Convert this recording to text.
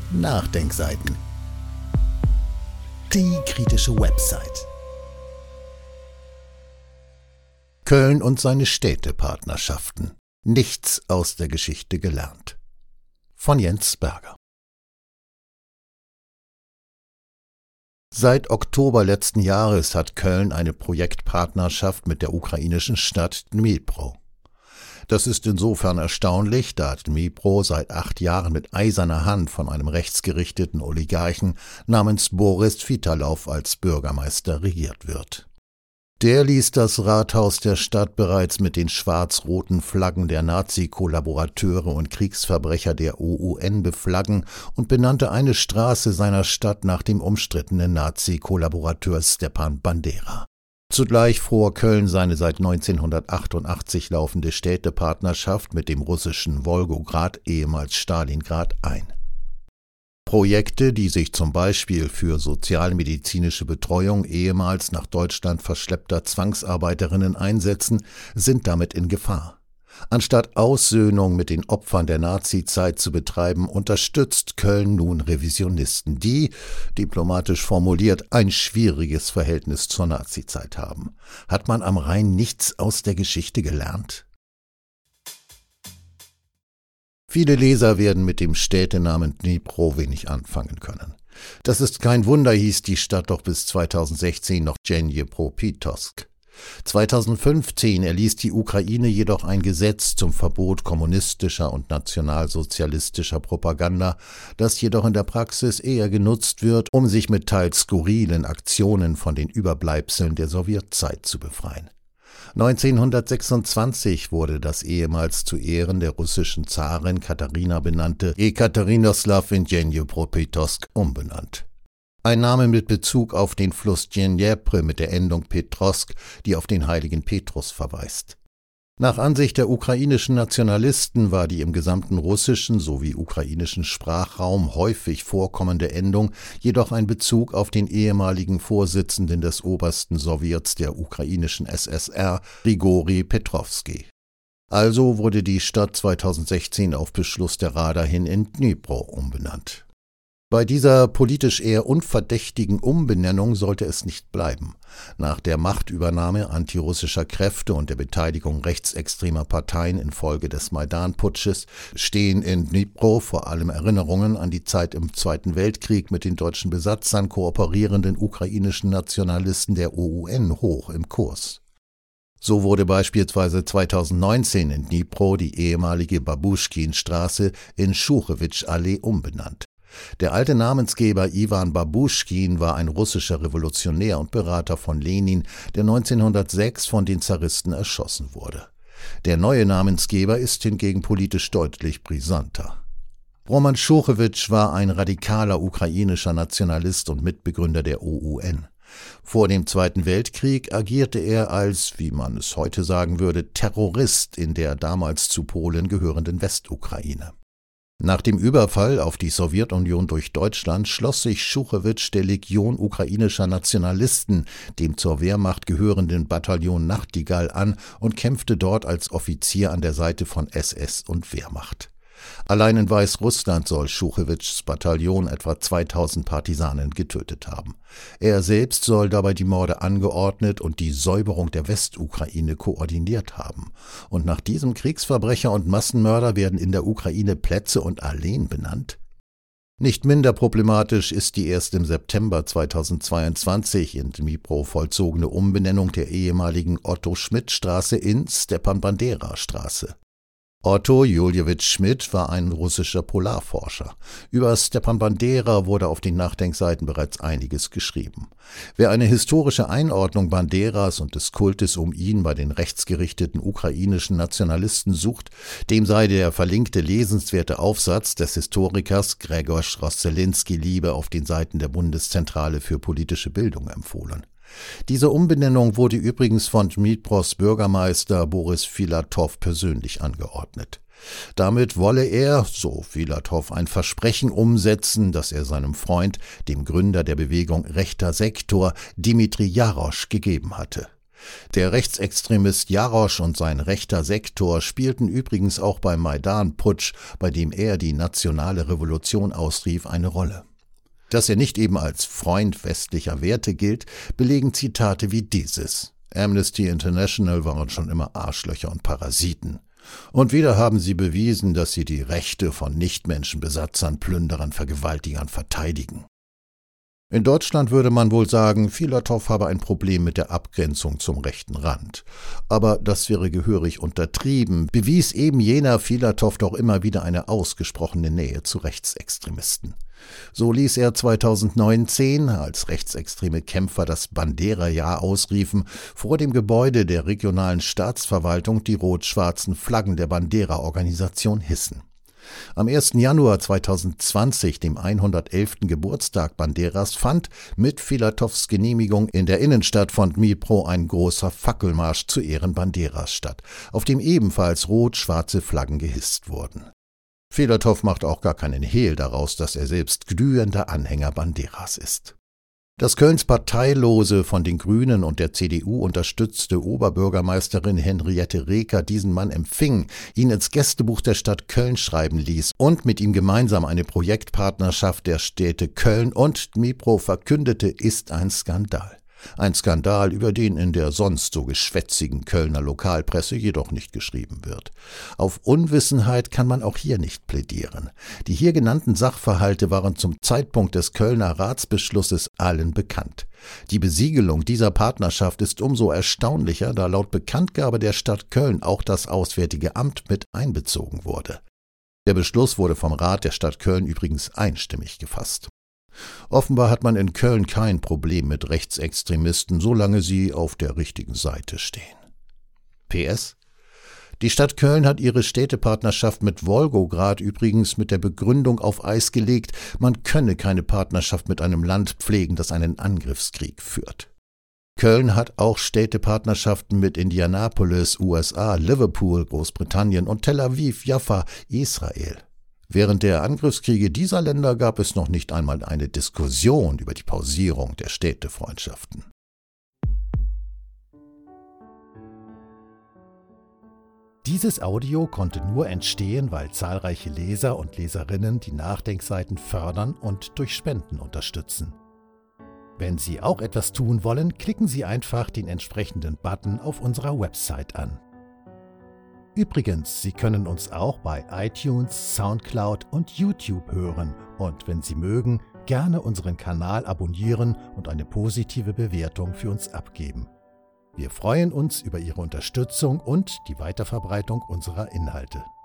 Nachdenkseiten. Die kritische Website. Köln und seine Städtepartnerschaften. Nichts aus der Geschichte gelernt. Von Jens Berger. Seit Oktober letzten Jahres hat Köln eine Projektpartnerschaft mit der ukrainischen Stadt Dnipro. Das ist insofern erstaunlich, da Dnipro seit 8 Jahren mit eiserner Hand von einem rechtsgerichteten Oligarchen namens Boris Fitalow als Bürgermeister regiert wird. Der ließ das Rathaus der Stadt bereits mit den schwarz-roten Flaggen der Nazi-Kollaborateure und Kriegsverbrecher der OUN beflaggen und benannte eine Straße seiner Stadt nach dem umstrittenen Nazi-Kollaborateur Stepan Bandera. Zugleich fror Köln seine seit 1988 laufende Städtepartnerschaft mit dem russischen Wolgograd, ehemals Stalingrad, ein. Projekte, die sich zum Beispiel für sozialmedizinische Betreuung ehemals nach Deutschland verschleppter Zwangsarbeiterinnen einsetzen, sind damit in Gefahr. Anstatt Aussöhnung mit den Opfern der Nazizeit zu betreiben, unterstützt Köln nun Revisionisten, die, diplomatisch formuliert, ein schwieriges Verhältnis zur Nazizeit haben. Hat man am Rhein nichts aus der Geschichte gelernt? Viele Leser werden mit dem Städtenamen Dnipro wenig anfangen können. Das ist kein Wunder, hieß die Stadt doch bis 2016 noch Dnipropetrovsk. 2015 erließ die Ukraine jedoch ein Gesetz zum Verbot kommunistischer und nationalsozialistischer Propaganda, das jedoch in der Praxis eher genutzt wird, um sich mit teils skurrilen Aktionen von den Überbleibseln der Sowjetzeit zu befreien. 1926 wurde das ehemals zu Ehren der russischen Zarin Katharina benannte Ekaterinoslaw in Dnipropetrovsk umbenannt. Ein Name mit Bezug auf den Fluss Dnjepr mit der Endung Petrovsk, die auf den heiligen Petrus verweist. Nach Ansicht der ukrainischen Nationalisten war die im gesamten russischen sowie ukrainischen Sprachraum häufig vorkommende Endung jedoch ein Bezug auf den ehemaligen Vorsitzenden des obersten Sowjets der ukrainischen SSR, Grigori Petrovski. Also wurde die Stadt 2016 auf Beschluss der Rada hin in Dnipro umbenannt. Bei dieser politisch eher unverdächtigen Umbenennung sollte es nicht bleiben. Nach der Machtübernahme antirussischer Kräfte und der Beteiligung rechtsextremer Parteien infolge des Maidan-Putsches stehen in Dnipro vor allem Erinnerungen an die Zeit im Zweiten Weltkrieg mit den deutschen Besatzern kooperierenden ukrainischen Nationalisten der OUN hoch im Kurs. So wurde beispielsweise 2019 in Dnipro die ehemalige Babuschkin-Straße in Schuchewitsch-Allee umbenannt. Der alte Namensgeber Iwan Babuschkin war ein russischer Revolutionär und Berater von Lenin, der 1906 von den Zaristen erschossen wurde. Der neue Namensgeber ist hingegen politisch deutlich brisanter. Roman Schuchewitsch war ein radikaler ukrainischer Nationalist und Mitbegründer der OUN. Vor dem Zweiten Weltkrieg agierte er als, wie man es heute sagen würde, Terrorist in der damals zu Polen gehörenden Westukraine. Nach dem Überfall auf die Sowjetunion durch Deutschland schloss sich Schuchewitsch der Legion ukrainischer Nationalisten, dem zur Wehrmacht gehörenden Bataillon Nachtigall, an und kämpfte dort als Offizier an der Seite von SS und Wehrmacht. Allein in Weißrussland soll Schuchewitschs Bataillon etwa 2000 Partisanen getötet haben. Er selbst soll dabei die Morde angeordnet und die Säuberung der Westukraine koordiniert haben. Und nach diesem Kriegsverbrecher und Massenmörder werden in der Ukraine Plätze und Alleen benannt? Nicht minder problematisch ist die erst im September 2022 in Dnipro vollzogene Umbenennung der ehemaligen Otto-Schmidt-Straße in Stepan-Bandera-Straße. Otto Juljewitsch Schmidt war ein russischer Polarforscher. Über Stepan Bandera wurde auf den Nachdenkseiten bereits einiges geschrieben. Wer eine historische Einordnung Banderas und des Kultes um ihn bei den rechtsgerichteten ukrainischen Nationalisten sucht, dem sei der verlinkte lesenswerte Aufsatz des Historikers Grzegorz Rosselinski Liebe auf den Seiten der Bundeszentrale für politische Bildung empfohlen. Diese Umbenennung wurde übrigens von Dnipros Bürgermeister Boris Filatow persönlich angeordnet. Damit wolle er, so Filatow, ein Versprechen umsetzen, das er seinem Freund, dem Gründer der Bewegung Rechter Sektor, Dimitri Jarosch, gegeben hatte. Der Rechtsextremist Jarosch und sein rechter Sektor spielten übrigens auch beim Maidan-Putsch, bei dem er die nationale Revolution ausrief, eine Rolle. Dass er nicht eben als Freund westlicher Werte gilt, belegen Zitate wie dieses. Amnesty International waren schon immer Arschlöcher und Parasiten. Und wieder haben sie bewiesen, dass sie die Rechte von Nichtmenschenbesatzern, Plünderern, Vergewaltigern verteidigen. In Deutschland würde man wohl sagen, Filatov habe ein Problem mit der Abgrenzung zum rechten Rand. Aber das wäre gehörig untertrieben, bewies eben jener Filatov doch immer wieder eine ausgesprochene Nähe zu Rechtsextremisten. So ließ er 2019, als rechtsextreme Kämpfer das Bandera-Jahr ausriefen, vor dem Gebäude der regionalen Staatsverwaltung die rot-schwarzen Flaggen der Bandera-Organisation hissen. Am 1. Januar 2020, dem 111. Geburtstag Banderas, fand mit Filatows Genehmigung in der Innenstadt von Dnipro ein großer Fackelmarsch zu Ehren Banderas statt, auf dem ebenfalls rot-schwarze Flaggen gehisst wurden. Filatow macht auch gar keinen Hehl daraus, dass er selbst glühender Anhänger Banderas ist. Dass Kölns parteilose, von den Grünen und der CDU unterstützte Oberbürgermeisterin Henriette Reker diesen Mann empfing, ihn ins Gästebuch der Stadt Köln schreiben ließ und mit ihm gemeinsam eine Projektpartnerschaft der Städte Köln und Dnipro verkündete, ist ein Skandal. Ein Skandal, über den in der sonst so geschwätzigen Kölner Lokalpresse jedoch nicht geschrieben wird. Auf Unwissenheit kann man auch hier nicht plädieren. Die hier genannten Sachverhalte waren zum Zeitpunkt des Kölner Ratsbeschlusses allen bekannt. Die Besiegelung dieser Partnerschaft ist umso erstaunlicher, da laut Bekanntgabe der Stadt Köln auch das Auswärtige Amt mit einbezogen wurde. Der Beschluss wurde vom Rat der Stadt Köln übrigens einstimmig gefasst. Offenbar hat man in Köln kein Problem mit Rechtsextremisten, solange sie auf der richtigen Seite stehen. PS: Die Stadt Köln hat ihre Städtepartnerschaft mit Wolgograd übrigens mit der Begründung auf Eis gelegt, man könne keine Partnerschaft mit einem Land pflegen, das einen Angriffskrieg führt. Köln hat auch Städtepartnerschaften mit Indianapolis, USA, Liverpool, Großbritannien und Tel Aviv, Jaffa, Israel. Während der Angriffskriege dieser Länder gab es noch nicht einmal eine Diskussion über die Pausierung der Städtefreundschaften. Dieses Audio konnte nur entstehen, weil zahlreiche Leser und Leserinnen die Nachdenkseiten fördern und durch Spenden unterstützen. Wenn Sie auch etwas tun wollen, klicken Sie einfach den entsprechenden Button auf unserer Website an. Übrigens, Sie können uns auch bei iTunes, Soundcloud und YouTube hören und wenn Sie mögen, gerne unseren Kanal abonnieren und eine positive Bewertung für uns abgeben. Wir freuen uns über Ihre Unterstützung und die Weiterverbreitung unserer Inhalte.